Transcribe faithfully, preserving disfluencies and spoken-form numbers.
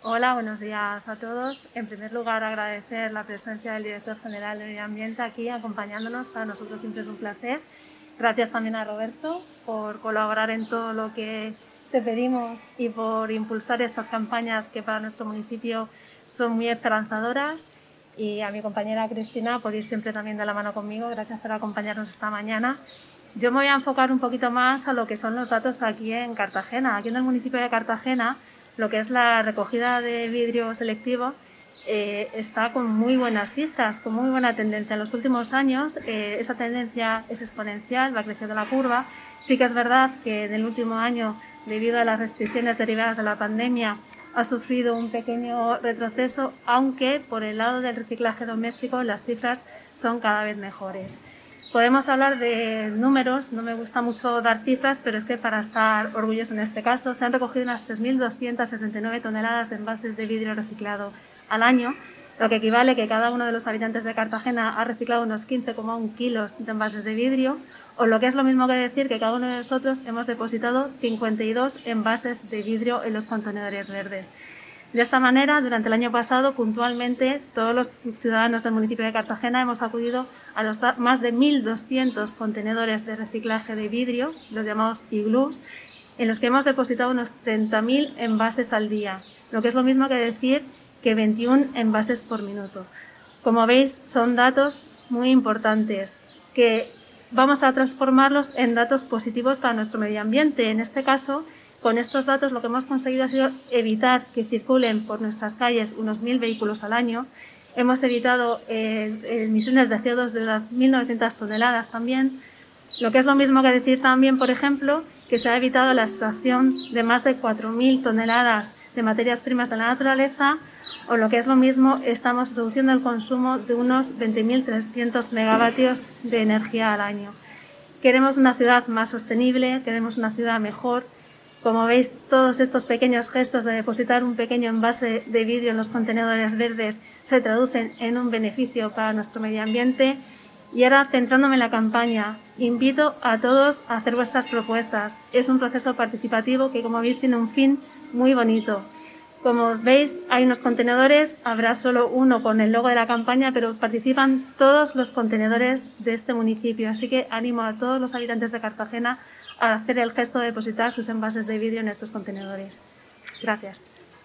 Hola, buenos días a todos. En primer lugar, agradecer la presencia del Director General de Medio Ambiente aquí acompañándonos. Para nosotros siempre es un placer. Gracias también a Roberto por colaborar en todo lo que te pedimos y por impulsar estas campañas que para nuestro municipio son muy esperanzadoras. Y a mi compañera Cristina, por ir siempre también de la mano conmigo. Gracias por acompañarnos esta mañana. Yo me voy a enfocar un poquito más a lo que son los datos aquí en Cartagena. Aquí en el municipio de Cartagena, lo que es la recogida de vidrio selectivo eh, está con muy buenas cifras, con muy buena tendencia. En los últimos años eh, esa tendencia es exponencial, va creciendo la curva. Sí que es verdad que en el último año, debido a las restricciones derivadas de la pandemia, ha sufrido un pequeño retroceso, aunque por el lado del reciclaje doméstico las cifras son cada vez mejores. Podemos hablar de números, no me gusta mucho dar cifras, pero es que para estar orgullosos en este caso se han recogido unas tres mil doscientas sesenta y nueve toneladas de envases de vidrio reciclado al año, lo que equivale a que cada uno de los habitantes de Cartagena ha reciclado unos quince coma uno kilos de envases de vidrio, o lo que es lo mismo que decir que cada uno de nosotros hemos depositado cincuenta y dos envases de vidrio en los contenedores verdes. De esta manera, durante el año pasado, puntualmente, todos los ciudadanos del municipio de Cartagena hemos acudido a los más de mil doscientos contenedores de reciclaje de vidrio, los llamados iglús, en los que hemos depositado unos treinta mil envases al día, lo que es lo mismo que decir que veintiún envases por minuto. Como veis, son datos muy importantes que vamos a transformarlos en datos positivos para nuestro medio ambiente. En este caso, con estos datos lo que hemos conseguido ha sido evitar que circulen por nuestras calles unos mil vehículos al año. Hemos evitado eh, emisiones de C O dos de unas mil novecientas toneladas también. Lo que es lo mismo que decir también, por ejemplo, que se ha evitado la extracción de más de cuatro mil toneladas de materias primas de la naturaleza, o lo que es lo mismo, estamos reduciendo el consumo de unos veinte mil trescientos megavatios de energía al año. Queremos una ciudad más sostenible, queremos una ciudad mejor. Como veis, todos estos pequeños gestos de depositar un pequeño envase de vidrio en los contenedores verdes se traducen en un beneficio para nuestro medio ambiente. Y ahora, centrándome en la campaña, invito a todos a hacer vuestras propuestas. Es un proceso participativo que, como veis, tiene un fin muy bonito. Como veis, hay unos contenedores, habrá solo uno con el logo de la campaña, pero participan todos los contenedores de este municipio. Así que animo a todos los habitantes de Cartagena a hacer el gesto de depositar sus envases de vidrio en estos contenedores. Gracias.